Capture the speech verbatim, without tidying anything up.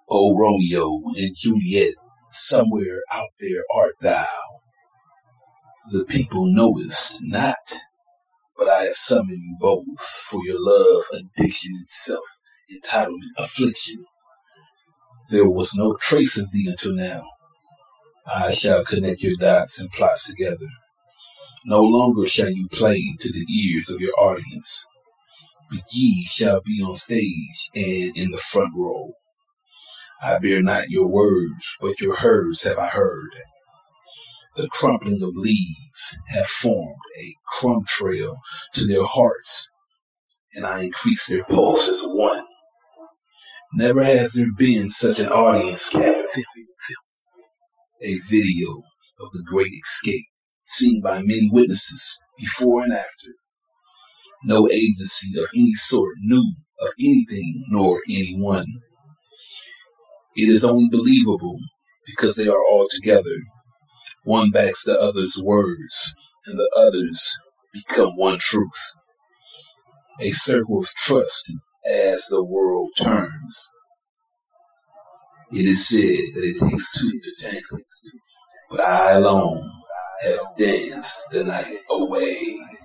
O Romeo and Juliet, somewhere out there art thou. The people knowest not, but I have summoned you both for your love, addiction, and self-entitlement affliction. There was no trace of thee until now. I shall connect your dots and plots together. No longer shall you play to the ears of your audience, but ye shall be on stage and in the front row. I bear not your words, but your herds have I heard. The crumpling of leaves have formed a crumb trail to their hearts, and I increase their pulse as one. Never has there been such an audience captive. A video of the great escape, seen by many witnesses before and after. No agency of any sort knew of anything nor anyone. It is only believable because they are all together. One backs the other's words, and the others become one truth. A circle of trust as the world turns. It is said that it takes two to tango, but I alone have danced the night away.